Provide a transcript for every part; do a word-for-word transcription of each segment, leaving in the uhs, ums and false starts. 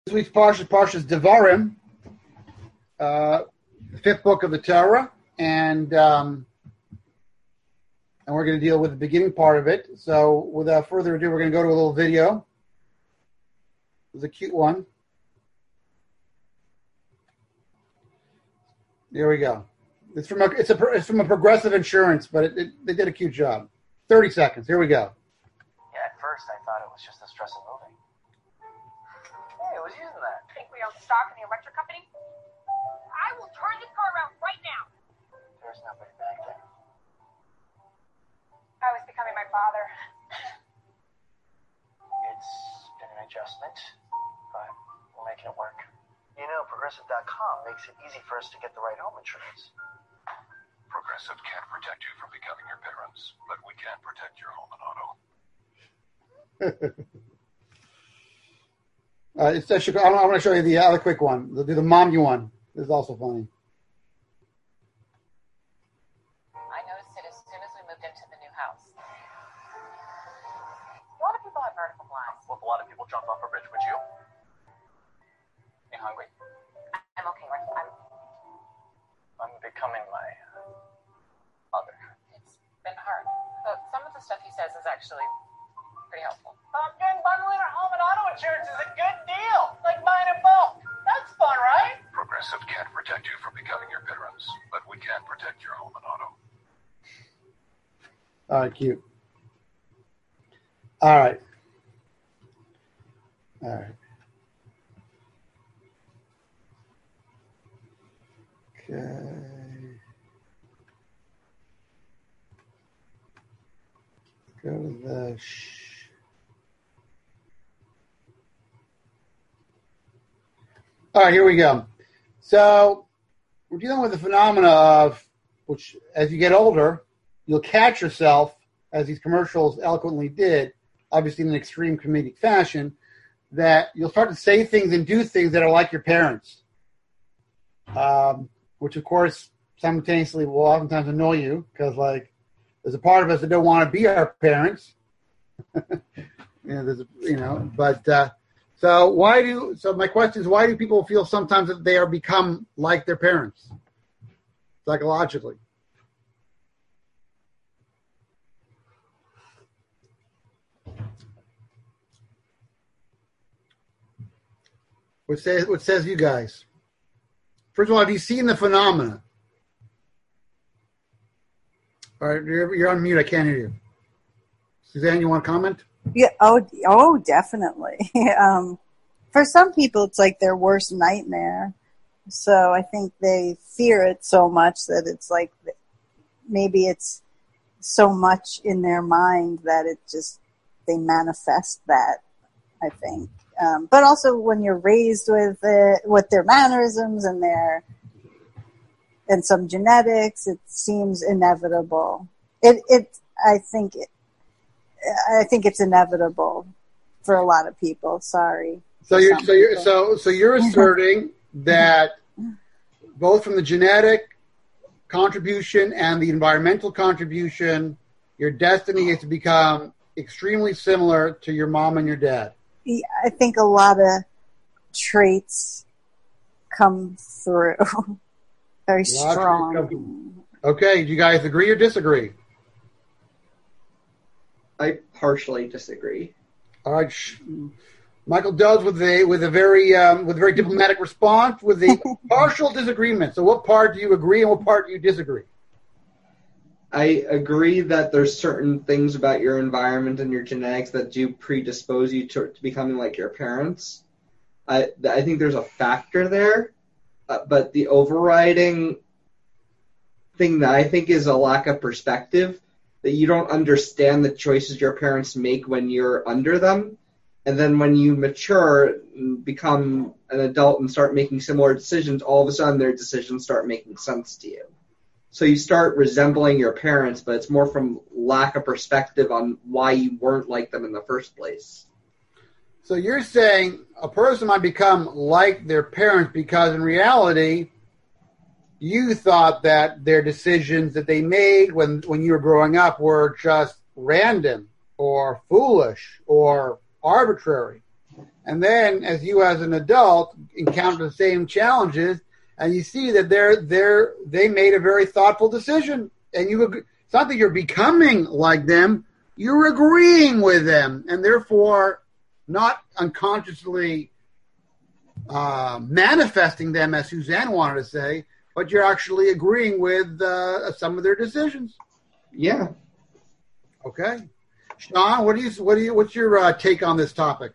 This week's Parsha is Parshas Devarim, uh, the fifth book of the Torah, and um, and we're going to deal with the beginning part of it. So without further ado, we're going to go to a little video. It was a cute one. There we go. It's from a it's a it's from a Progressive Insurance, but it, it, they did a cute job. Thirty seconds. Here we go. Yeah, at first I thought it was just the stress of moving. Hey, I was using that. Think we own stock in the electric company? I will turn this car around right now. There's nobody back there. I was becoming my father. It's been an adjustment, but we're making it work. You know, Progressive dot com makes it easy for us to get the right home insurance. Progressive can't protect you from becoming your parents, but we can protect your home and auto. uh, it's I want to show you the other quick one. They'll do the mommy one. This is also funny. I noticed it as soon as we moved into the new house. A lot of people have vertical blinds. Well, a lot of people jump off a bridge, would you? You hungry? I'm okay, Rick. I'm, I'm becoming my mother. it's been hard. But some of the stuff he says is actually pretty helpful. Pumpkin, bundling our home and auto insurance is a good deal. Like buying a boat. That's fun, right? Progressive can't protect you from becoming your parents, but we can protect your home and auto. All right, cute. All right. All right. Okay. Go to the. Sh- All right, here we go. So we're dealing with the phenomena of which, as you get older, you'll catch yourself, as these commercials eloquently did, obviously in an extreme comedic fashion, that you'll start to say things and do things that are like your parents. Um, which, of course, simultaneously will oftentimes annoy you because, like, there's a part of us that don't want to be our parents. you know, there's, a, you know, but uh, so why do? So my question is, why do people feel sometimes that they are become like their parents psychologically? What says? What says you guys? First of all, have you seen the phenomena? All right, you're, you're on mute. I can't hear you. Suzanne, you want to comment? Yeah. Oh, oh, definitely. um, for some people, it's like their worst nightmare. So I think they fear it so much that it's like maybe it's so much in their mind that it just they manifest that. I think. Um, but also when you're raised with it, with their mannerisms and their and some genetics, it seems inevitable. It it I think it, I think it's inevitable for a lot of people. Sorry. So you're so you're so so you're asserting that both from the genetic contribution and the environmental contribution, your destiny is to become extremely similar to your mom and your dad. I think a lot of traits come through very strong. Okay, do you guys agree or disagree? I partially disagree. All right, Michael does with a with a very um, with a very diplomatic response with a partial disagreement. So, what part do you agree and what part do you disagree? I agree that there's certain things about your environment and your genetics that do predispose you to, to becoming like your parents. I I think there's a factor there, uh, but the overriding thing that I think is a lack of perspective, that you don't understand the choices your parents make when you're under them, and then when you mature and become an adult and start making similar decisions, all of a sudden their decisions start making sense to you. So you start resembling your parents, but it's more from lack of perspective on why you weren't like them in the first place. So you're saying a person might become like their parents because in reality, you thought that their decisions that they made when, when you were growing up were just random or foolish or arbitrary. And then, as you as an adult encounter the same challenges, and you see that they're they're they made a very thoughtful decision, and you agree, it's not that you're becoming like them, you're agreeing with them, and therefore not unconsciously uh, manifesting them, as Suzanne wanted to say, but you're actually agreeing with uh, some of their decisions. Yeah. Okay, Sean, what do you what do you what's your uh, take on this topic?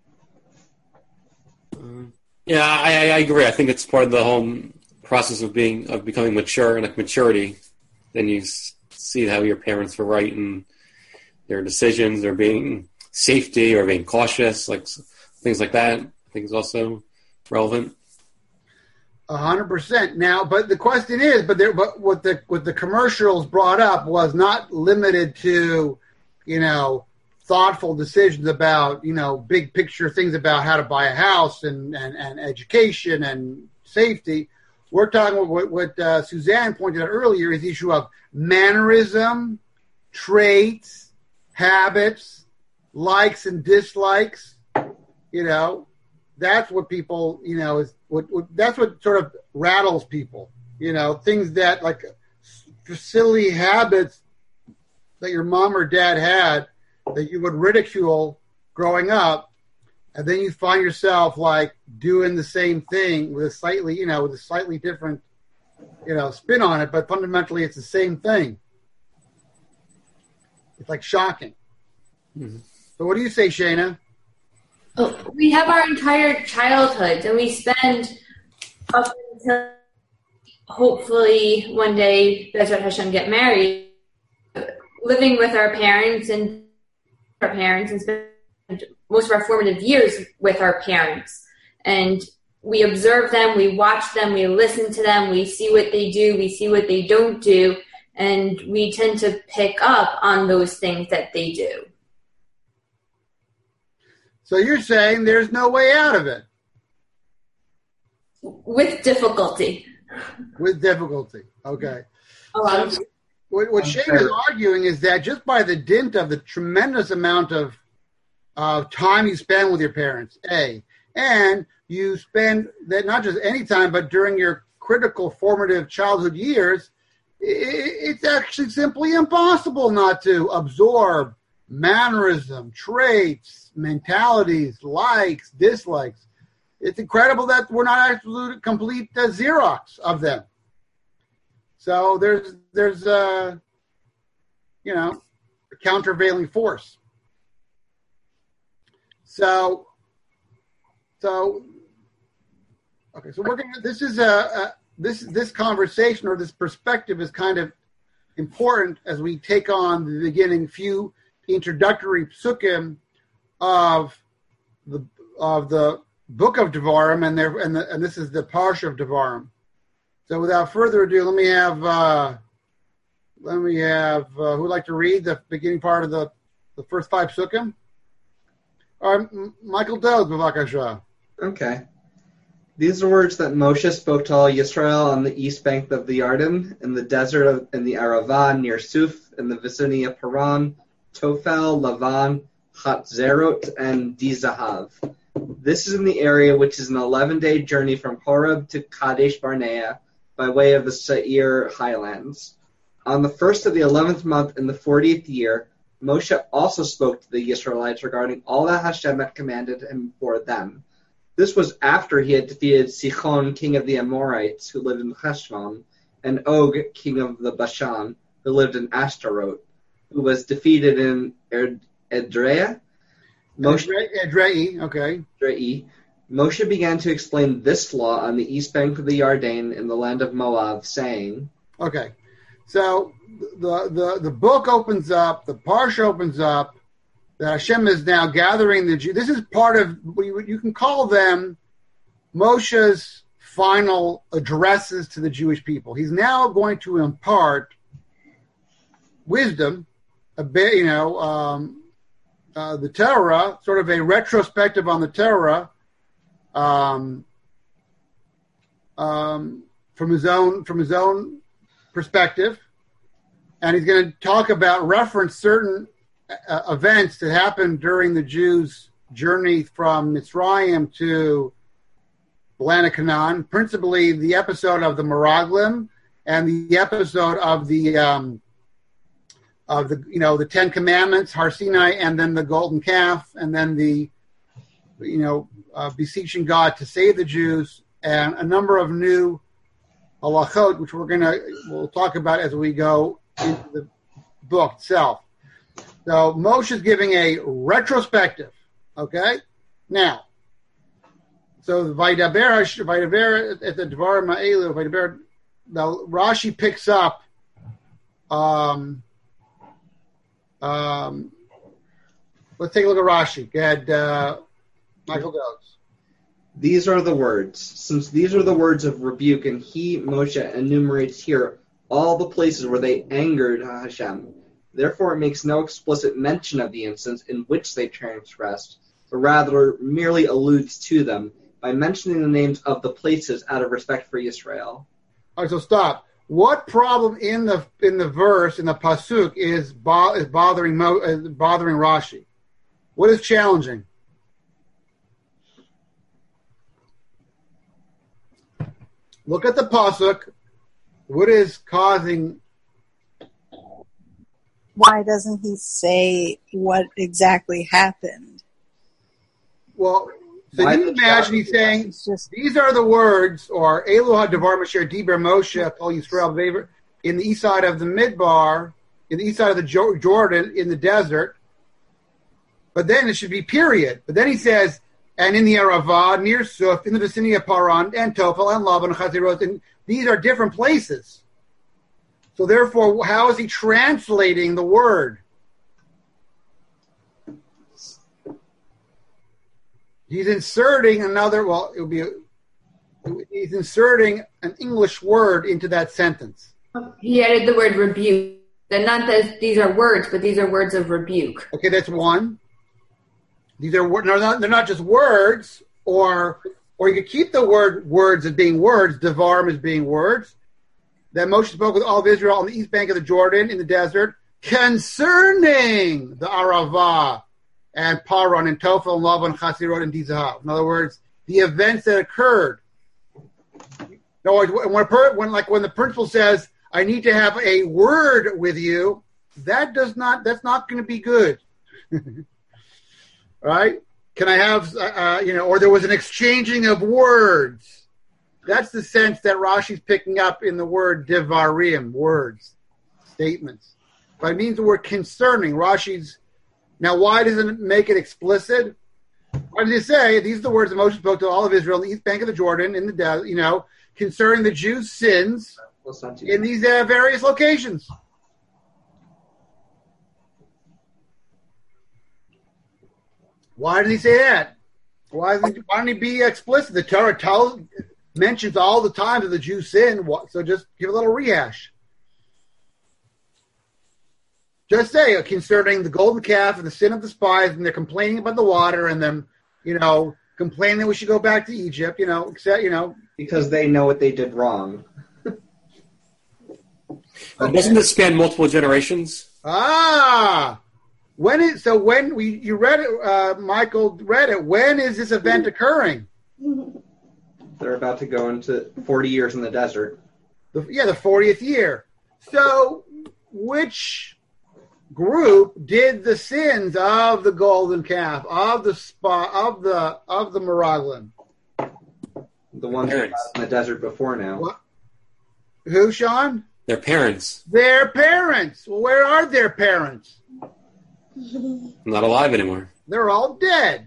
Uh, yeah, I, I agree. I think it's part of the whole process of being of becoming mature and like maturity. Then you s- see how your parents were right in their decisions, or being safety, or being cautious, like things like that. I think is also relevant. A hundred percent. Now, but the question is, but there, but what the what the commercials brought up was not limited to, you know, thoughtful decisions about, you know, big picture things about how to buy a house and and, and education and safety. We're talking about what, what uh, Suzanne pointed out earlier is the issue of mannerism, traits, habits, likes and dislikes. You know, that's what people, you know, is what, what that's what sort of rattles people. You know, things that like silly habits that your mom or dad had that you would ridicule growing up, and then you find yourself like doing the same thing with a slightly, you know, with a slightly different, you know, spin on it, but fundamentally it's the same thing. It's like shocking. Mm-hmm. So what do you say, Shayna? Oh, we have our entire childhood, and we spend up until hopefully one day Bezrat Hashem get married, living with our parents and our parents, and spend most of our formative years with our parents. And we observe them, we watch them, we listen to them, we see what they do, we see what they don't do, and we tend to pick up on those things that they do. So you're saying there's no way out of it? With difficulty. With difficulty. Okay. A lot so of- what what Shane is arguing is that just by the dint of the tremendous amount of uh, time you spend with your parents, A, and you spend that not just any time, but during your critical formative childhood years, it, it's actually simply impossible not to absorb mannerism, traits, mentalities, likes, dislikes. It's incredible that we're not absolute complete uh, Xerox of them. So there's there's uh, you know, a countervailing force. So so okay, so we're gonna. This is a, a this this conversation or this perspective is kind of important as we take on the beginning few introductory psukim of the of the book of Devarim, and there and, the, and this is the parsha of Devarim. So without further ado, let me have uh, let me have uh, who would like to read the beginning part of the, the first five psukim? All right, M- Michael Dode, b'vakasha. Okay. These are words that Moshe spoke to all Yisrael on the east bank of the Yarden, in the desert of, in the Arava near Suf, in the vicinity of Paran, Tofel, Lavan, Hatzerot, and Dizahav. This is in the area which is an eleven-day journey from Horeb to Kadesh Barnea by way of the Seir highlands. On the first of the eleventh month in the fortieth year, Moshe also spoke to the Israelites regarding all that Hashem had commanded him for them. This was after he had defeated Sichon, king of the Amorites, who lived in Heshbon, and Og, king of the Bashan, who lived in Ashtaroth, who was defeated in Ed- Edrei. Moshe, Edrei, okay. Edrei. Moshe began to explain this law on the east bank of the Yarden in the land of Moab, saying, okay, so the, the, the book opens up, the parsha opens up, that Hashem is now gathering the Jews. This is part of, you can call them Moshe's final addresses to the Jewish people. He's now going to impart wisdom, a bit, you know, um, uh, the Torah, sort of a retrospective on the Torah, um, um, from his own from his own perspective, and he's going to talk about reference certain uh, events that happened during the Jews' journey from Mitzrayim to land of Canaan, principally the episode of the Meraglim and the episode of the um, of the you know the Ten Commandments, Har Sinai, and then the golden calf, and then the you know uh, beseeching God to save the Jews, and a number of new halachot, which we're gonna we'll talk about as we go into the book itself. So Moshe is giving a retrospective. Okay, now, so Vaydaber Vaydaber at the Dvar Ma'elu Vaydaber. Now Rashi picks up. Um, um, let's take a look at Rashi. Go ahead, uh, Michael goes. These are the words. Since these are the words of rebuke, and he, Moshe, enumerates here all the places where they angered Hashem. Therefore, it makes no explicit mention of the instance in which they transgressed, but rather merely alludes to them by mentioning the names of the places out of respect for Israel. All right, so stop. What problem in the in the verse in the pasuk is bo- is bothering Mo- uh, bothering Rashi? What is challenging? Look at the pasuk. What is causing? Why doesn't he say what exactly happened? Well, so Why you the imagine he's saying, It's just these are the words, or Eloha Devar Masher Diber Moshe Kol Yisrael V'Aver, in the east side of the Midbar, in the east side of the Jo- Jordan, in the desert. But then it should be period. But then he says, and in the Arava, near Suf, in the vicinity of Paran, and Tofel, and Laban, and Chazirot, and these are different places. So therefore, how is he translating the word? He's inserting another, well, it would be, he's inserting an English word into that sentence. He added the word rebuke. They're not that these are words, but these are words of rebuke. Okay, that's one. These are they're not, they're not just words, or or you could keep the word words as being words, devarim as being words. That Moshe spoke with all of Israel on the east bank of the Jordan in the desert concerning the Arava and Paran and Tofel and Lavan, Chasirot and Dizah. In other words, the events that occurred. No, when, a, when like when the principal says, "I need to have a word with you," that does not. That's not going to be good. Right? Can I have, uh, you know, or there was an exchanging of words. That's the sense that Rashi's picking up in the word devarim, words, statements. But it means the word concerning. Rashi's, now why doesn't it make it explicit? Why does he say, these are the words that Moshe spoke to all of Israel in the east bank of the Jordan, in the desert, you know, concerning the Jews' sins in these uh, various locations. Why did he say that? Why didn't, why didn't he be explicit? The Torah tells, mentions all the time that the Jews sin, so just give a little rehash. Just say, uh, concerning the golden calf and the sin of the spies, and they're complaining about the water, and them, you know, complaining that we should go back to Egypt, you know, except, you know. Because they know what they did wrong. Okay. Doesn't this span multiple generations? Ah! When is, so when we, you read it, uh, Michael read it, when is this event occurring? They're about to go into forty years in the desert. The, yeah, the fortieth year. So, which group did the sins of the golden calf, of the spa, of the of the Meraglim? The ones that were in the desert before now. What? Who, Sean? Their parents. Their parents. Well, where are their parents? Not alive anymore. They're all dead.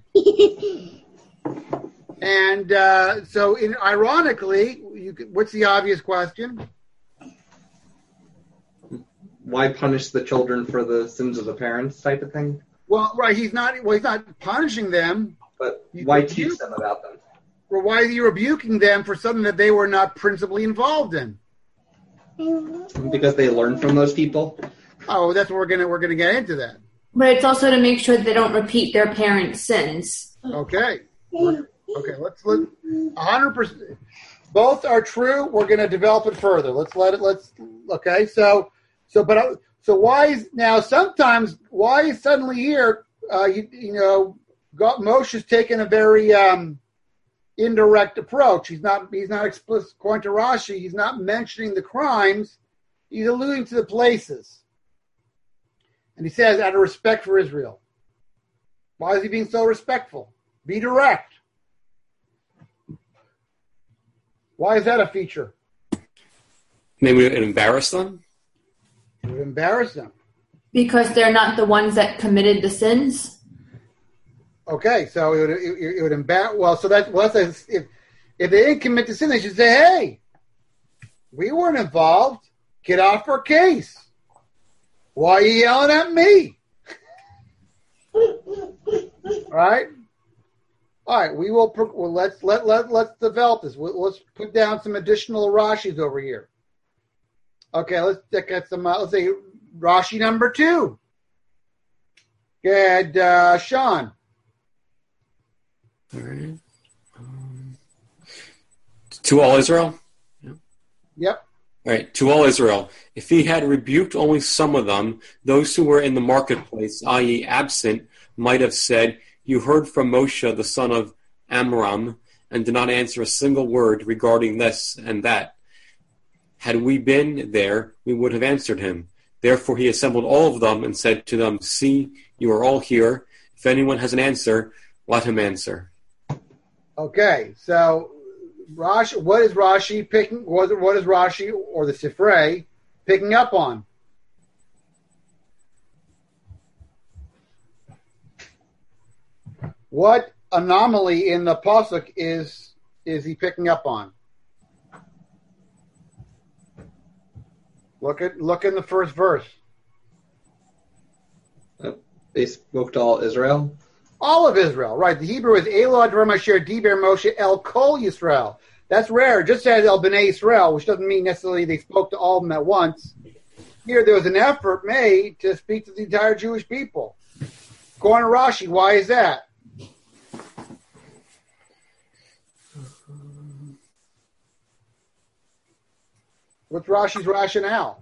And uh, so, in, ironically, you, what's the obvious question? Why punish the children for the sins of the parents, type of thing? Well, right, he's not. Well, he's not punishing them. But He's why rebuking, teach them about them? Or why are you rebuking them for something that they were not principally involved in? Because they learn from those people. Oh, that's what we're gonna we're gonna get into that. But it's also to make sure they don't repeat their parents' sins. Okay. We're, okay. Let's let a hundred percent. Both are true. We're gonna develop it further. Let's let it. Let's. Okay. So so but so why is now sometimes why is suddenly here? Uh, you, you know, God, Moshe's taken a very um, indirect approach. He's not he's not explicit. According to Rashi, he's not mentioning the crimes. He's alluding to the places. And he says, out of respect for Israel. Why is he being so respectful? Be direct. Why is that a feature? Maybe it embarrassed them? It would embarrass them. Because they're not the ones that committed the sins? Okay, so it would, it, it would embarrass. Well, so that's, well, that's if, if they didn't commit the sin, they should say, hey, we weren't involved. Get off our case. Why are you yelling at me? All right? All right, we will, well, let's, let, let, let's develop this. We'll, let's put down some additional Rashis over here. Okay, let's look at some, uh, let's say Rashi number two. Good, uh, Sean. All right. Um, to all Israel? Yeah. Yep. All right. To all Israel, if he had rebuked only some of them, those who were in the marketplace, that is absent, might have said, you heard from Moshe, the son of Amram, and did not answer a single word regarding this and that. Had we been there, we would have answered him. Therefore he assembled all of them and said to them, see, you are all here. If anyone has an answer, let him answer. Okay, so Rashi, what is Rashi picking? What is Rashi or the Sifrei picking up on? What anomaly in the pasuk is is he picking up on? Look at look in the first verse. Uh, they spoke to all Israel. All of Israel, right? The Hebrew is Elo Advar Asher Diber Moshe El Kol Yisrael. That's rare. It just says El Bnei Yisrael, which doesn't mean necessarily they spoke to all of them at once. Here, there was an effort made to speak to the entire Jewish people. According to Rashi, why is that? What's Rashi's rationale?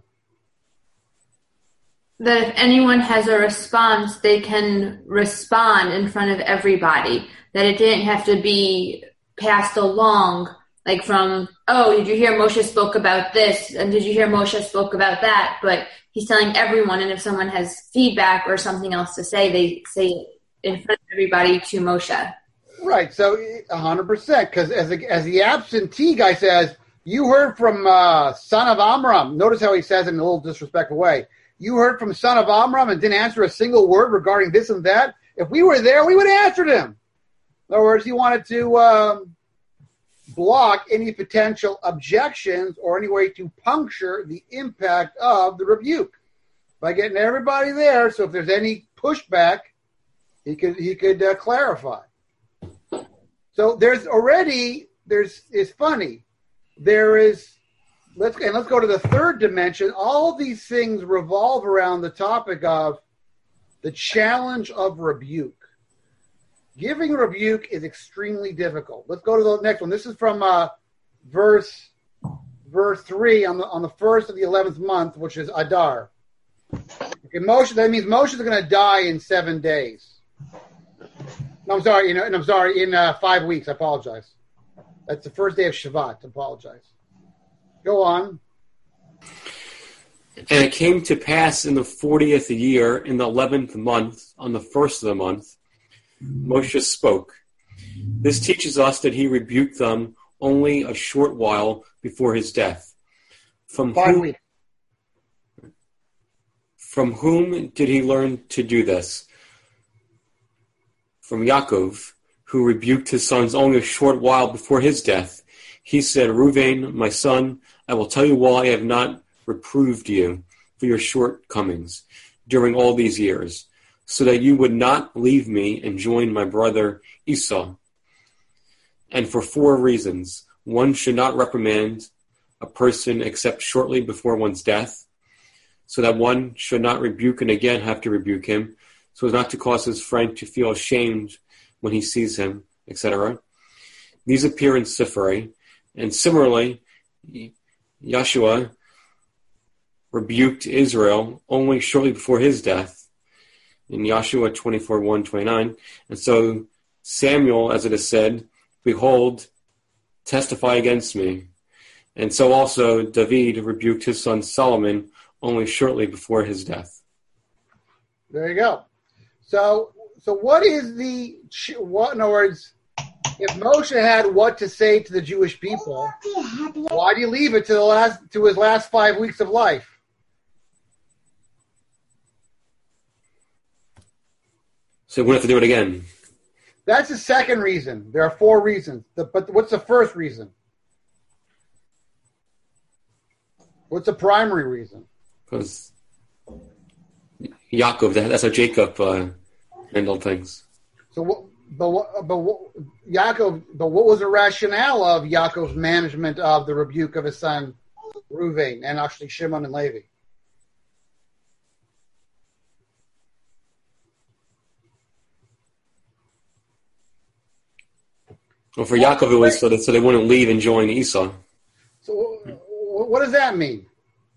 That if anyone has a response, they can respond in front of everybody. That it didn't have to be passed along, like from, oh, did you hear Moshe spoke about this? And did you hear Moshe spoke about that? But he's telling everyone, and if someone has feedback or something else to say, they say it in front of everybody to Moshe. Right, so one hundred percent, because as, as the absentee guy says, you heard from uh, son of Amram. Notice how he says it in a little disrespectful way. You heard from son of Amram and didn't answer a single word regarding this and that. If we were there, we would have answered him. In other words, he wanted to um, block any potential objections or any way to puncture the impact of the rebuke by getting everybody there. So if there's any pushback, he could he could uh, clarify. So there's already there's it's funny. There is, let's and let's go to the third dimension. All of these things revolve around the topic of the challenge of rebuke. Giving rebuke is extremely difficult. Let's go to the next one. This is from uh, verse verse three on the on the first of the eleventh month, which is Adar. Okay, Moshe. That means Moshe is going to die in seven days. No, I'm sorry. In, I'm sorry. In uh, five weeks. I apologize. That's the first day of Shabbat. I apologize. Go on. And it came to pass in the fortieth year, in the eleventh month, on the first of the month, Moshe spoke. This teaches us that he rebuked them only a short while before his death. From Five whom, weeks. From whom did he learn to do this? From Yaakov, who rebuked his sons only a short while before his death. He said, Reuven, my son, I will tell you why I have not reproved you for your shortcomings during all these years, so that you would not leave me and join my brother Esau. And for four reasons. One should not reprimand a person except shortly before one's death, so that one should not rebuke and again have to rebuke him, so as not to cause his friend to feel ashamed when he sees him, et cetera. These appear in Sifrei, and similarly, Yeshua rebuked Israel only shortly before his death in Yeshua twenty-four, one, twenty-nine, and so Samuel, as it is said, behold, testify against me. And so also David rebuked his son Solomon only shortly before his death. There you go. So, so what is the, what, in other words, if Moshe had what to say to the Jewish people, why do you leave it to the last, to his last five weeks of life? So we wouldn't have to do it again. That's the second reason. There are four reasons. The, but what's the first reason? What's the primary reason? Because Yaakov, that, that's how Jacob uh, handled things. So, what, but what, but what, Yaakov, but what was the rationale of Yaakov's management of the rebuke of his son Reuven and actually Shimon and Levi? Well, for Yaakov, it was so that so they wouldn't leave and join Esau. So, what does that mean?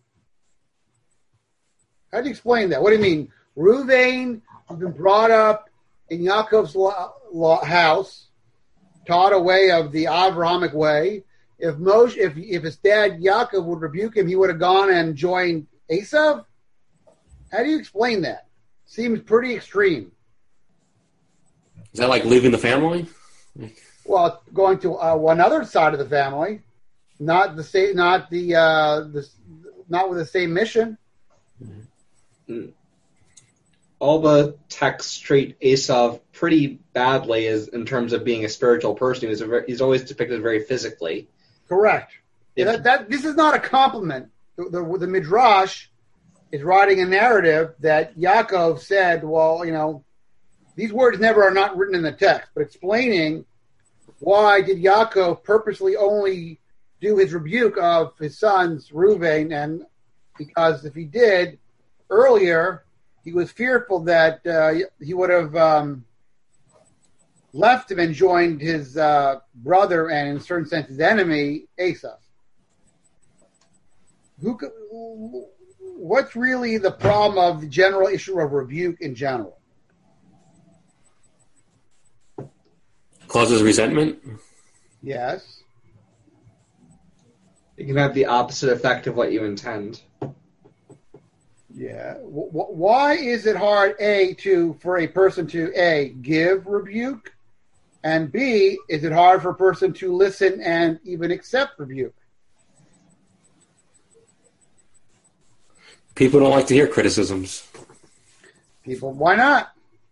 How do you explain that? What do you mean? Reuven has been brought up in Yaakov's law, law, house, taught a way of the Abrahamic way. If Moshe, if if his dad Yaakov would rebuke him, he would have gone and joined Esau. How do you explain that? Seems pretty extreme. Is that like leaving the family? Well, going to uh, one other side of the family, not the same, not the, uh, the, not with the same mission. All the texts treat Esau pretty badly as in terms of being a spiritual person. He's, a very, he's always depicted very physically. Correct. If, that, that this is not a compliment. The, the, the Midrash is writing a narrative that Yaakov said, well, you know, these words never are not written in the text, but explaining why did Yaakov purposely only do his rebuke of his sons Reuven, and because if he did earlier, he was fearful that uh, he would have um, left him and joined his uh, brother and, in a certain sense, his enemy, Esau. Who? Could, what's really the problem of the general issue of rebuke in general? Causes resentment? Yes. It can have the opposite effect of what you intend. Yeah. W- why is it hard, A, to for a person to, A, give rebuke, and B, is it hard for a person to listen and even accept rebuke? People don't like to hear criticisms. People, why not?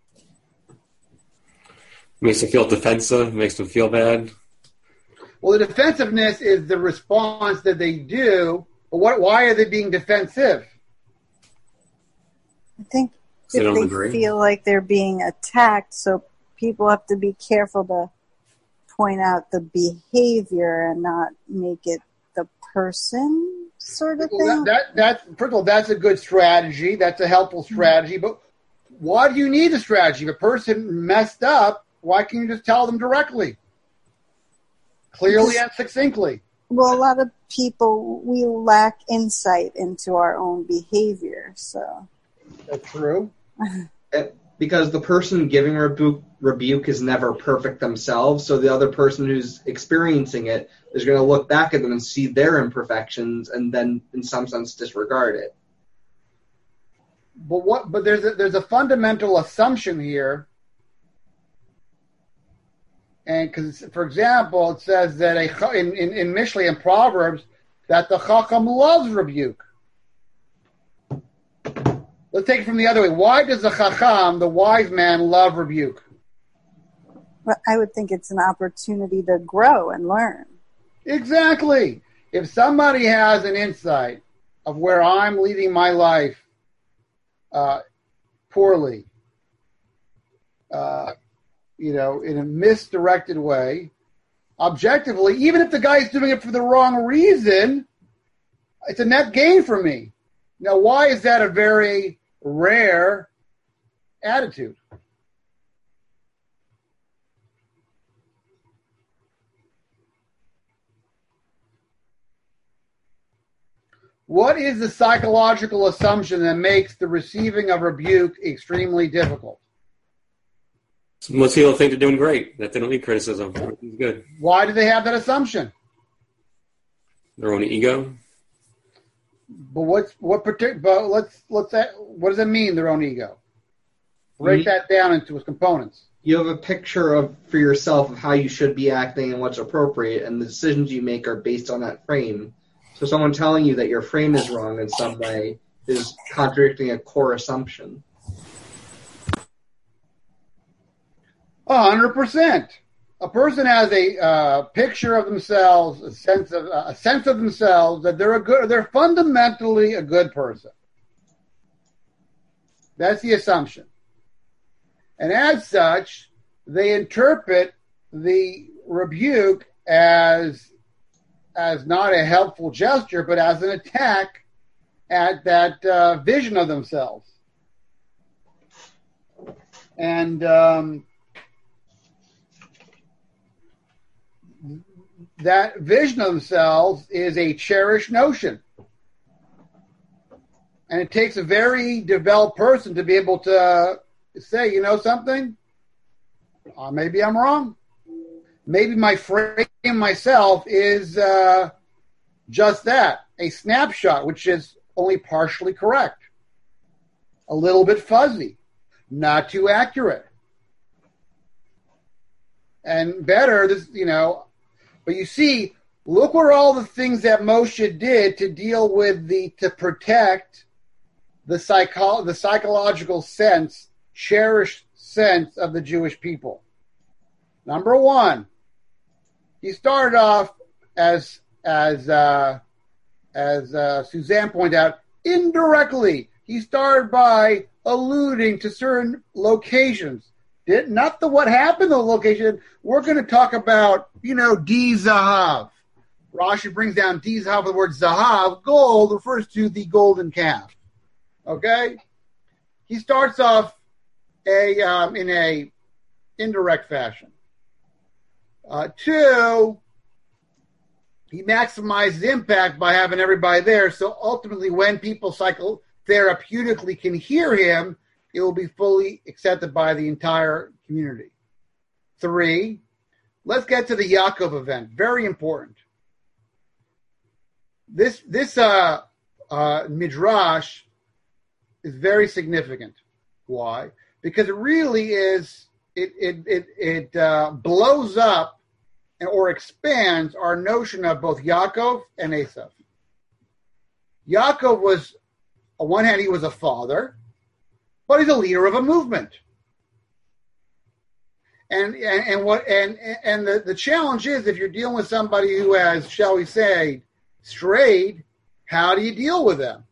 Makes them feel defensive, makes them feel bad. Well, the defensiveness is the response that they do, but what, why are they being defensive? I think They if don't they agree. feel like they're being attacked, so people have to be careful to point out the behavior and not make it the person sort of Well, thing. that, that, that, first of all, that's a good strategy. That's a helpful strategy. But why do you need a strategy? If a person messed up, why can't you just tell them directly? Clearly Because- and succinctly. Well, a lot of people, we lack insight into our own behavior, so. That's true. Because the person giving rebuke, rebuke is never perfect themselves, so the other person who's experiencing it is going to look back at them and see their imperfections and then, in some sense, disregard it. But what? But there's a, there's a fundamental assumption here, and because, for example, it says that a, in in, in Mishlei and Proverbs that the Chacham loves rebuke. Let's take it from the other way. Why does the Chacham, the wise man, love rebuke? But I would think it's an opportunity to grow and learn. Exactly. If somebody has an insight of where I'm leading my life uh, poorly, uh, you know, in a misdirected way, objectively, even if the guy's doing it for the wrong reason, it's a net gain for me. Now, why is that a very rare attitude? What is the psychological assumption that makes the receiving of rebuke extremely difficult? Most people think they're doing great, that they don't need criticism. Everything's good. Why do they have that assumption? Their own ego. But what's what particular? But let's let's what does it mean? Their own ego. Break Mm-hmm. that down into its components. You have a picture of for yourself of how you should be acting and what's appropriate, and the decisions you make are based on that frame. So someone telling you that your frame is wrong in some way is contradicting a core assumption. A hundred percent. A person has a uh, picture of themselves, a sense of uh, a sense of themselves that they're a good, they're fundamentally a good person. That's the assumption, and as such, they interpret the rebuke as as not a helpful gesture, but as an attack at that uh, vision of themselves, and. Um, That vision of themselves is a cherished notion. And it takes a very developed person to be able to say, you know something? Uh, maybe I'm wrong. Maybe my frame myself is uh, just that, a snapshot, which is only partially correct. A little bit fuzzy, not too accurate. And better, this, you know, but you see, look where all the things that Moshe did to deal with the, to protect the psycho, the psychological sense, cherished sense of the Jewish people. Number one, he started off as, as, uh, as uh, Suzanne pointed out, indirectly. He started by alluding to certain locations. Did, not the what happened to the location. We're going to talk about, you know, D Zahav. Rashi brings down D Zahav, the word Zahav, gold, refers to the golden calf. Okay? He starts off a um, in a indirect fashion. Uh, two, he maximizes impact by having everybody there. So ultimately, when people psychotherapeutically can hear him, it will be fully accepted by the entire community. Three, let's get to the Yaakov event. Very important. This this uh, uh, midrash is very significant. Why? Because it really is. It it it, it uh, blows up or expands our notion of both Yaakov and Esav. Yaakov was, on one hand, he was a father, but he's a leader of a movement. And and, and what and and the, the challenge is, if you're dealing with somebody who has, shall we say, strayed, how do you deal with them?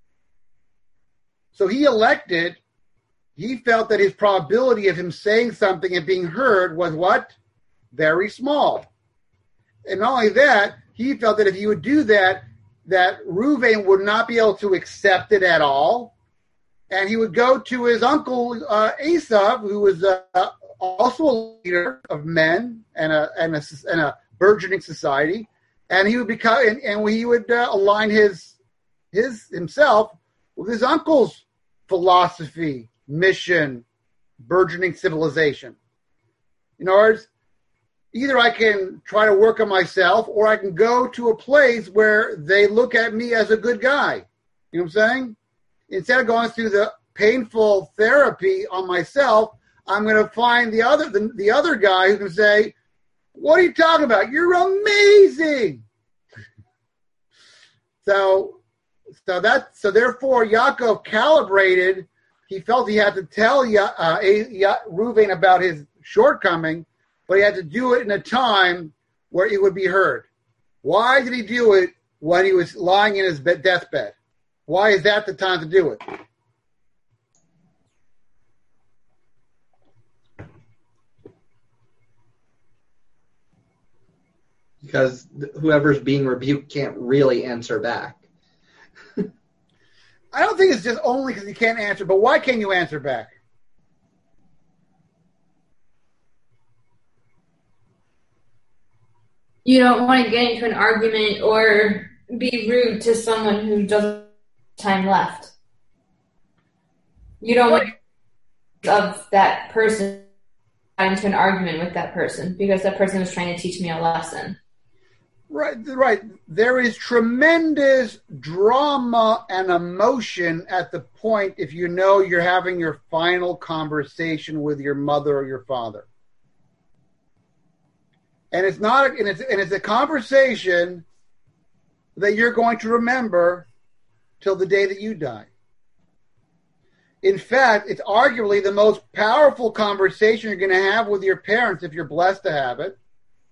So he elected, he felt that his probability of him saying something and being heard was what? Very small. And not only that, he felt that if he would do that, that Reuven would not be able to accept it at all. And he would go to his uncle uh, Esav, who was uh, also a leader of men and a and a, and a burgeoning society, and he would become and, and he would uh, align his his himself with his uncle's philosophy, mission, burgeoning civilization. In other words, either I can try to work on myself, or I can go to a place where they look at me as a good guy. You know what I'm saying? Instead of going through the painful therapy on myself, I'm going to find the other the, the other guy who's going to say, "What are you talking about? You're amazing." so, so that so therefore Yaakov calibrated. He felt he had to tell ya, uh, ya, Reuven about his shortcoming, but he had to do it in a time where it would be heard. Why did he do it when he was lying in his bed, deathbed? Why is that the time to do it? Because whoever's being rebuked can't really answer back. I don't think it's just only because you can't answer, but why can't you answer back? You don't want to get into an argument or be rude to someone who doesn't have time left. You don't want of that person into an argument with that person because that person was trying to teach me a lesson. Right, right. There is tremendous drama and emotion at the point if you know you're having your final conversation with your mother or your father. And it's not, and it's, and it's a conversation that you're going to remember till the day that you die. In fact, it's arguably the most powerful conversation you're going to have with your parents if you're blessed to have it,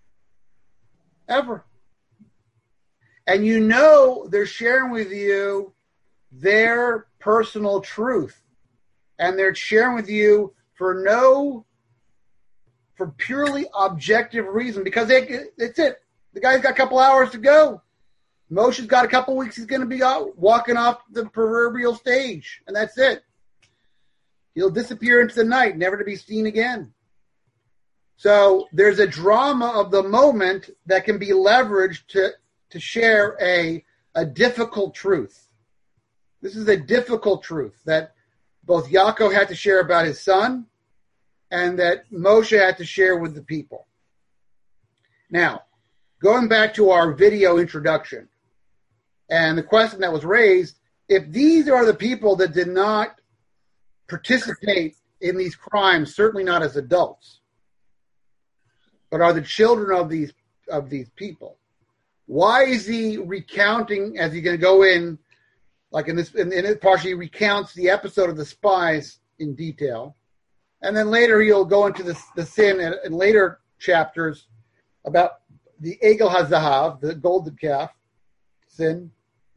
ever. And you know they're sharing with you their personal truth. And they're sharing with you for no, for purely objective reason. Because they, that's it. The guy's got a couple hours to go. Moshe's got a couple weeks he's going to be out walking off the proverbial stage. And that's it. He'll disappear into the night, never to be seen again. So there's a drama of the moment that can be leveraged to to share a, a difficult truth. This is a difficult truth that both Yaakov had to share about his son and that Moshe had to share with the people. Now, going back to our video introduction and the question that was raised, if these are the people that did not participate in these crimes, certainly not as adults, but are the children of these of these people, why is he recounting, as he's going to go in, like in this, in, in it partially recounts the episode of the spies in detail. And then later he'll go into the, the sin in, in later chapters about the Egel HaZahav, the golden calf sin.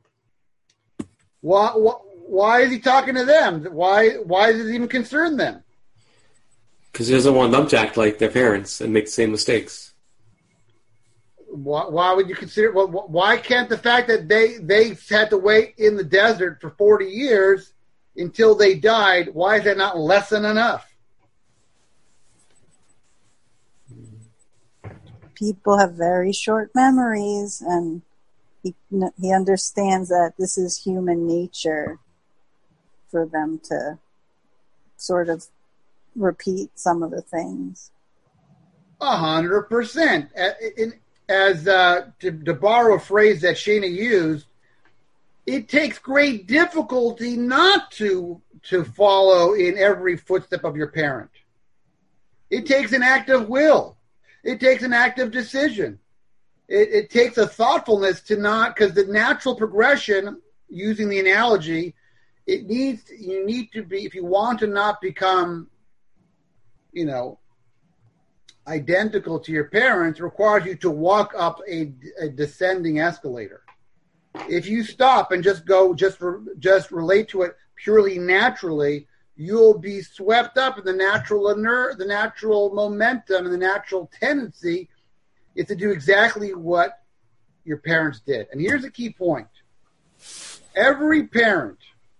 Why, why, why is he talking to them? Why, why does it even concern them? Because he doesn't want them to act like their parents and make the same mistakes. Why, why would you consider? Well, why can't the fact that they they had to wait in the desert for forty years until they died? Why is that not lesson enough? People have very short memories, and he he understands that this is human nature for them to sort of repeat some of the things. A hundred percent. As uh, to, to borrow a phrase that Shana used, it takes great difficulty not to to follow in every footstep of your parent. It takes an act of will. It takes an act of decision. It, it takes a thoughtfulness to not, because the natural progression, using the analogy, it needs you need to be, if you want to not become, you know, identical to your parents, requires you to walk up a, a descending escalator. If you stop and just go, just re, just relate to it purely naturally, you'll be swept up in the natural inert, the natural momentum, and the natural tendency is to do exactly what your parents did. And here's a key point: every parent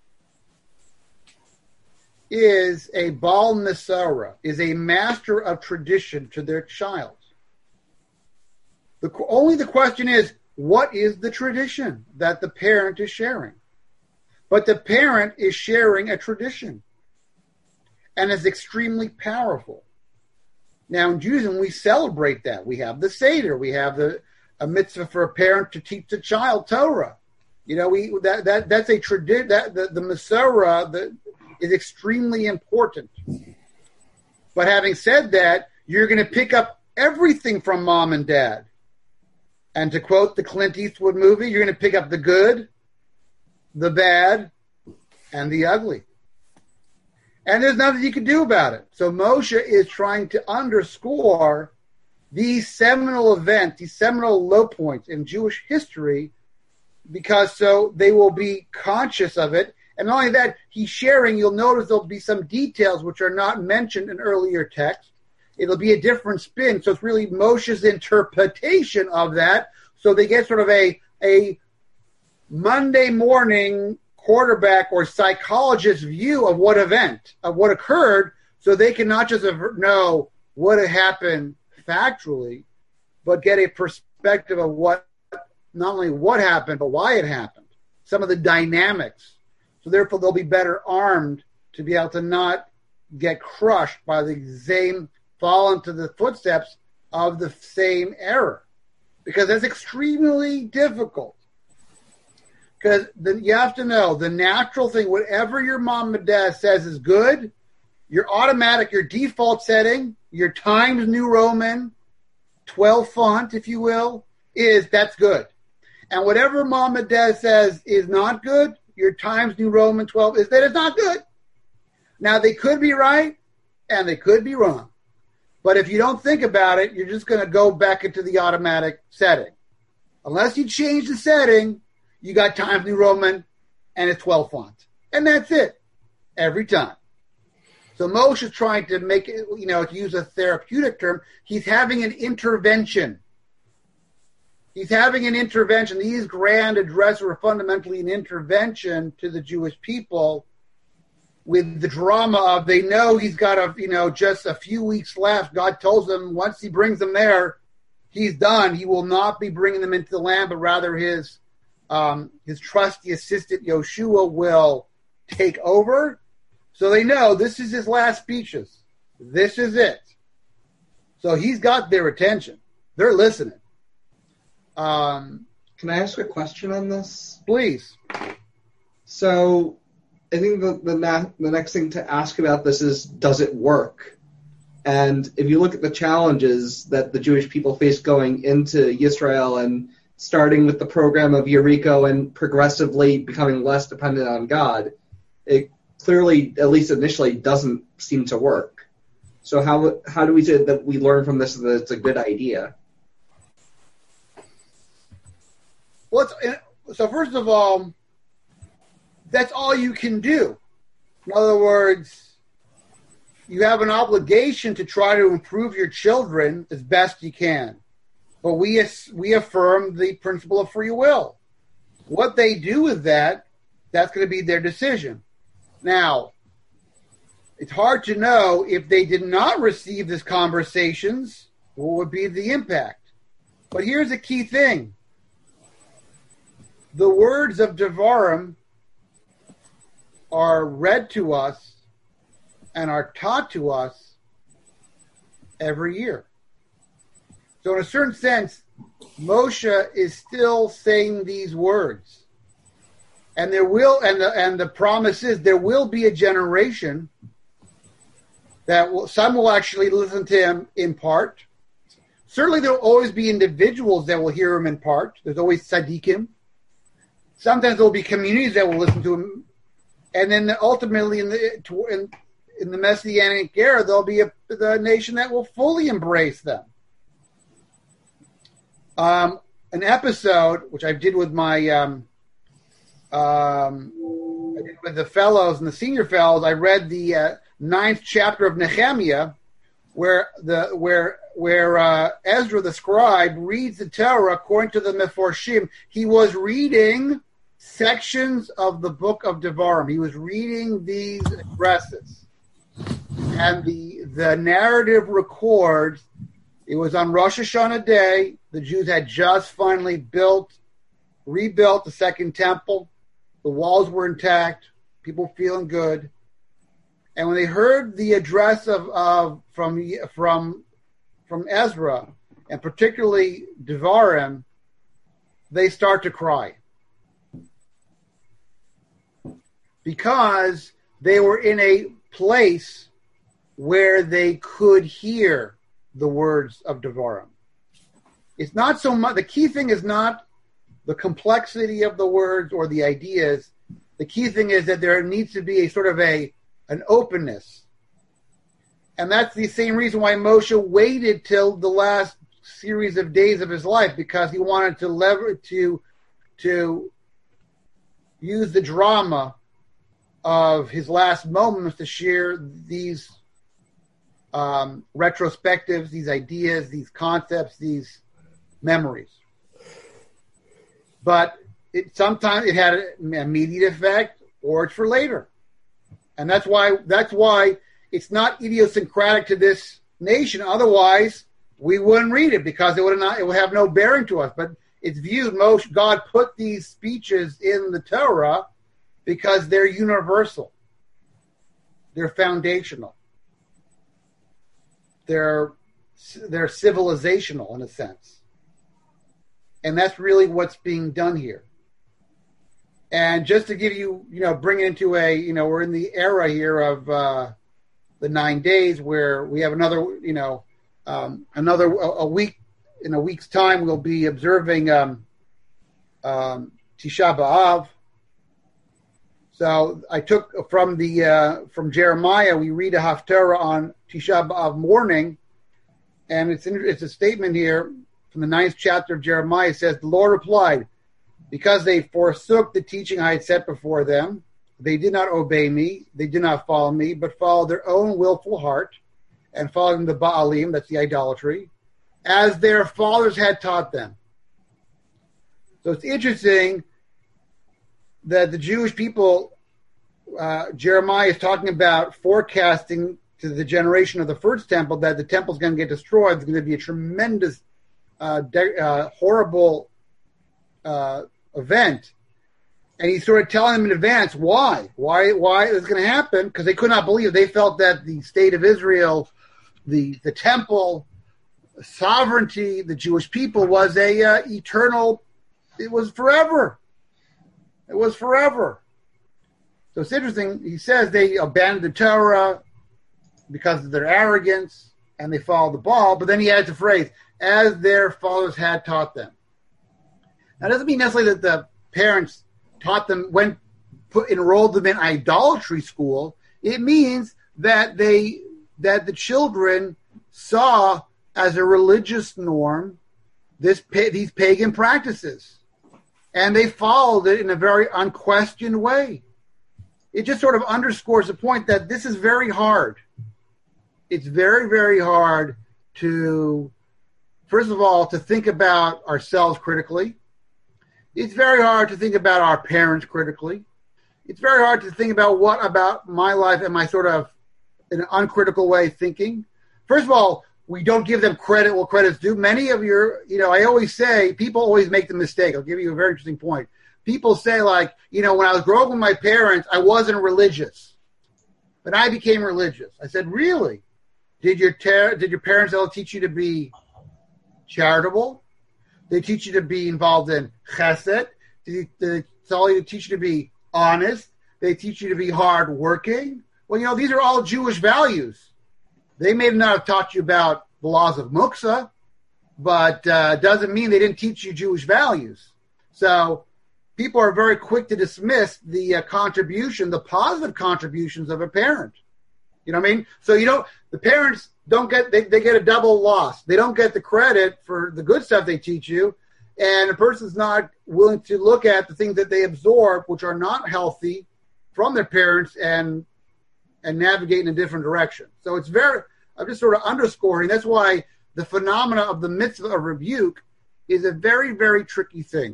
is a Baal Nesara, is a master of tradition to their child. The, only the question is, what is the tradition that the parent is sharing? But the parent is sharing a tradition, and is extremely powerful. Now in Judaism, we celebrate that. We have the Seder, we have the a mitzvah for a parent to teach the child Torah. You know, we that that that's a tradition. That the the Masorah, the is extremely important. But having said that, you're going to pick up everything from mom and dad. And to quote the Clint Eastwood movie, you're going to pick up the good, the bad, and the ugly. And there's nothing you can do about it. So Moshe is trying to underscore these seminal events, these seminal low points in Jewish history, because so they will be conscious of it. And not only that, he's sharing, you'll notice there'll be some details which are not mentioned in earlier texts. It'll be a different spin. So it's really Moshe's interpretation of that. So they get sort of a, a Monday morning quarterback or psychologist view of what event, of what occurred, so they can not just know what had happened factually, but get a perspective of what, not only what happened, but why it happened, some of the dynamics. So therefore, they'll be better armed to be able to not get crushed by the same fall into the footsteps of the same error, because that's extremely difficult. Because you have to know the natural thing, whatever your mom and dad says is good, your automatic, your default setting, your Times New Roman, twelve font, if you will, is that's good. And whatever mom and dad says is not good, your Times New Roman twelve is that it's not good. Now, they could be right and they could be wrong. But if you don't think about it, you're just going to go back into the automatic setting. Unless you change the setting, you got Times New Roman and it's twelve font. And that's it. Every time. So Moshe is trying to make it, you know, to use a therapeutic term, he's having an intervention. He's having an intervention. These grand addresses were fundamentally an intervention to the Jewish people with the drama of they know he's got a, you know, just a few weeks left. God tells them once he brings them there, he's done. He will not be bringing them into the land, but rather his um, his trusty assistant Yoshua will take over. So they know this is his last speeches. This is it. So he's got their attention. They're listening. Um, Can I ask a question on this? Please. So I think the the, na- the next thing to ask about this is, does it work? And if you look at the challenges that the Jewish people face going into Israel and starting with the program of Yericho and progressively becoming less dependent on God, it clearly, at least initially, doesn't seem to work. So how how do we say that we learn from this that it's a good idea? Well, it's, so first of all, that's all you can do. In other words, you have an obligation to try to improve your children as best you can. But we we affirm the principle of free will. What they do with that, that's going to be their decision. Now, it's hard to know if they did not receive these conversations, what would be the impact. But here's a key thing. The words of Devarim are read to us and are taught to us every year. So in a certain sense, Moshe is still saying these words. And there will, and the, and the promise is there will be a generation that will, some will actually listen to him in part. Certainly there will always be individuals that will hear him in part. There's always tzaddikim. Sometimes there will be communities that will listen to him. And then ultimately in the in, in the Messianic era, there'll be a the nation that will fully embrace them. Um, an episode, which I did with my, um, um, I did with the fellows and the senior fellows, I read the uh, ninth chapter of Nehemiah, where the where where uh, Ezra the scribe reads the Torah according to the Meforshim. He was reading sections of the book of Devarim. He was reading these addresses, and the the narrative records. It was on Rosh Hashanah day. The Jews had just finally built, rebuilt the second temple. The walls were intact. People feeling good. And when they heard the address of, of from from from Ezra, and particularly Devarim, they start to cry because they were in a place where they could hear the words of Devarim. It's not so much, the key thing is not the complexity of the words or the ideas. The key thing is that there needs to be a sort of a an openness. And that's the same reason why Moshe waited till the last series of days of his life, because he wanted to lever to to use the drama of his last moments to share these Um, retrospectives, these ideas, these concepts, these memories. But it sometimes it had an immediate effect, or it's for later, and that's why that's why it's not idiosyncratic to this nation. Otherwise, we wouldn't read it because it would not it would have no bearing to us. But it's viewed most God put these speeches in the Torah because they're universal, they're foundational. they're they're civilizational in a sense, and that's really what's being done here. And just to give you, you know, bring it into a, you know, we're in the era here of uh, the nine days where we have another, you know, um, another a, a week. In a week's time, we'll be observing um, um, Tisha B'Av. So I took from the uh, from Jeremiah. We read a Haftarah on Tisha B'Av morning, and it's it's a statement here from the ninth chapter of Jeremiah. It says, "The Lord replied, because they forsook the teaching I had set before them, they did not obey me, they did not follow me, but followed their own willful heart, and followed the Baalim, that's the idolatry, as their fathers had taught them." So it's interesting that the Jewish people, uh, Jeremiah is talking about forecasting to the generation of the first temple that the temple is going to get destroyed. There's going to be a tremendous, uh, de- uh, horrible uh, event. And he's sort of telling them in advance why. Why Why it's going to happen? Because they could not believe it. They felt that the state of Israel, the, the temple, sovereignty, the Jewish people was a uh, eternal, it was forever. It was forever. So it's interesting. He says they abandoned the Torah because of their arrogance and they followed the Baal, but then he adds the phrase, as their fathers had taught them. Now, it doesn't mean necessarily that the parents taught them, went, put, enrolled them in idolatry school. It means that they, that the children saw as a religious norm this these pagan practices, and they followed it in a very unquestioned way. It just sort of underscores the point that this is very hard. It's very, very hard to, first of all, to think about ourselves critically. It's very hard to think about our parents critically. It's very hard to think about what about my life am I sort of in an uncritical way thinking. First of all, we don't give them credit what credit's due. Many of your, you know, I always say, people always make the mistake. I'll give you a very interesting point. People say, like, you know, when I was growing up with my parents, I wasn't religious, but I became religious. I said, really? Did your ter- did your parents ever teach you to be charitable? They teach you to be involved in chesed. Did they tell you to teach you to be honest? They teach you to be hardworking. Well, you know, these are all Jewish values. They may not have taught you about the laws of Muktzah, but uh, doesn't mean they didn't teach you Jewish values. So people are very quick to dismiss the uh, contribution, the positive contributions of a parent. You know what I mean? So you don't, the parents don't get, they, they get a double loss. They don't get the credit for the good stuff they teach you, and a person's not willing to look at the things that they absorb, which are not healthy, from their parents and and navigate in a different direction. So it's very, I'm just sort of underscoring, that's why the phenomena of the mitzvah of rebuke is a very, very tricky thing.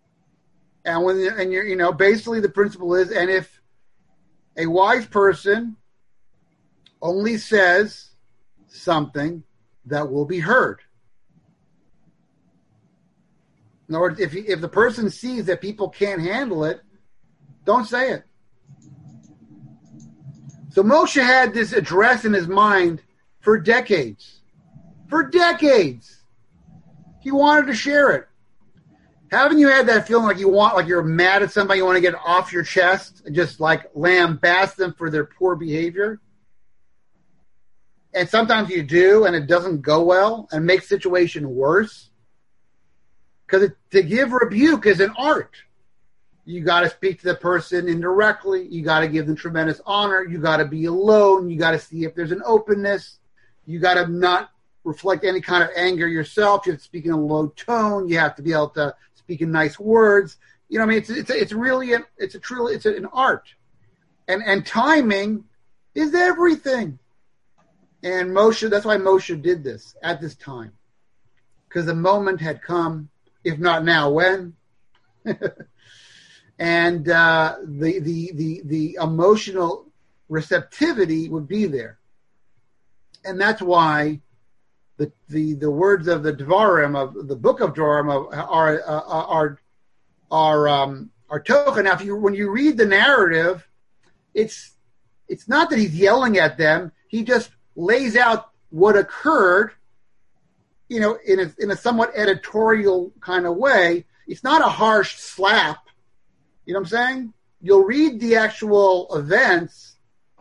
And when, and you're, you know, basically the principle is, and if a wise person only says something that will be heard. In other words, if, if the person sees that people can't handle it, don't say it. So Moshe had this address in his mind for decades. For decades. He wanted to share it. Haven't you had that feeling like you want, like you're mad at somebody, you want to get off your chest and just like lambaste them for their poor behavior? And sometimes you do, and it doesn't go well and makes the situation worse. Because to give rebuke is an art. You got to speak to the person indirectly. You got to give them tremendous honor. You got to be alone. You got to see if there's an openness. You got to not reflect any kind of anger yourself. You have to speak in a low tone. You have to be able to speak in nice words. You know what I mean? It's it's it's really an, it's a truly it's an art, and and timing is everything. And Moshe, that's why Moshe did this at this time, because the moment had come. If not now, when? And uh, the, the the the emotional receptivity would be there, and that's why the the, the words of the Dvarim of the book of Dvarim are uh, are are um, are token. Now, if you when you read the narrative, it's it's not that he's yelling at them; he just lays out what occurred, you know, in a, in a somewhat editorial kind of way. It's not a harsh slap. You know what I'm saying? You'll read the actual events.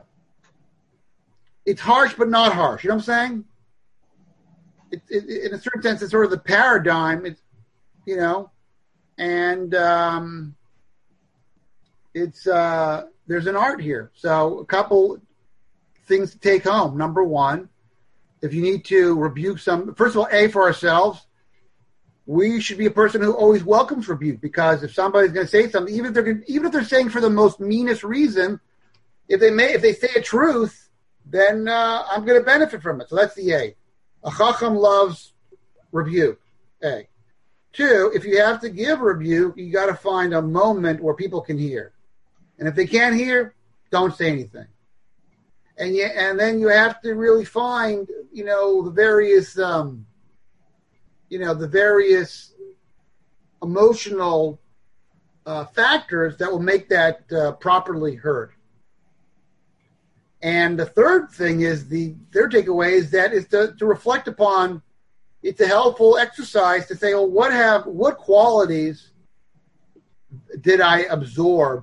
It's harsh, but not harsh. You know what I'm saying? It, it, in a certain sense, it's sort of the paradigm. It's, you know, and um, it's uh, there's an art here. So a couple things to take home. Number one, if you need to rebuke some, first of all, A, for ourselves, we should be a person who always welcomes rebuke, because if somebody's going to say something, even if they're gonna, even if they're saying for the most meanest reason, if they may if they say a truth, then uh, I'm going to benefit from it. So that's the A. A chacham loves rebuke. A. Two, if you have to give rebuke, you got to find a moment where people can hear, and if they can't hear, don't say anything. And you, and then you have to really find, you know, the various, um, you know, the various emotional uh, factors that will make that uh, properly heard. And the third thing is the their takeaway is that is to, to reflect upon. It's a helpful exercise to say, well, what have what qualities did I absorb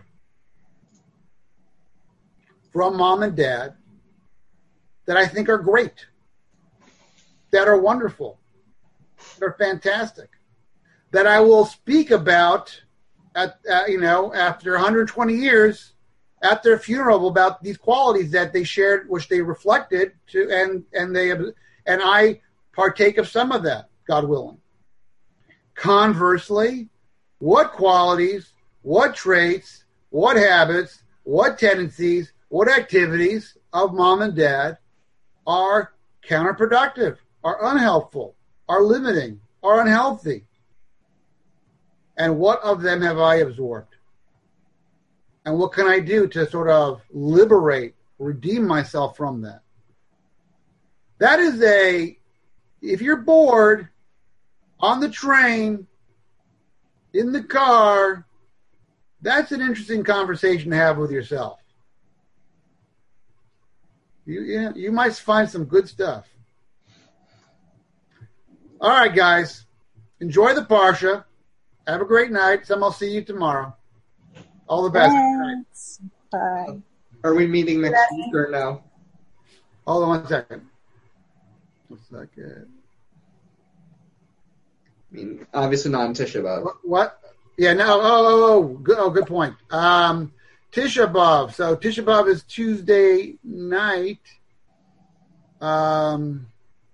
from mom and dad that I think are great, that are wonderful, that are fantastic, that I will speak about at uh, you know after one hundred twenty years at their funeral about these qualities that they shared, which they reflected to, and and they and I partake of some of that, God willing. Conversely, what qualities, what traits, what habits, what tendencies, what activities of mom and dad are counterproductive, are unhelpful, are limiting, are unhealthy? And what of them have I absorbed? And what can I do to sort of liberate, redeem myself from that? That is a, if you're bored on the train, in the car, that's an interesting conversation to have with yourself. You, you, you might find some good stuff. All right, guys. Enjoy the Parsha. Have a great night. Some I'll see you tomorrow. All the best. Thanks. Bye. Are we meeting next week or no? Hold on one second. One second. I mean, obviously not on Tisha B'Av. What? what? Yeah, no. Oh, oh, oh, good, oh, good point. Um, Tisha B'Av. So Tisha B'Av is Tuesday night. Um,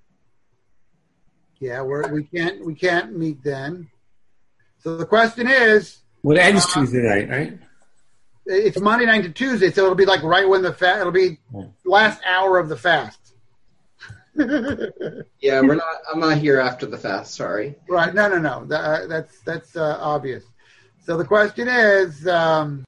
yeah, we're, we can't we can't meet then. So the question is, Well, it ends uh, Tuesday night, right? It's Monday night to Tuesday, so it'll be like right when the fast. It'll be last hour of the fast. Yeah, we're not. I'm not here after the fast. Sorry. Right? No, no, no. That, uh, that's that's uh, obvious. So the question is. Um,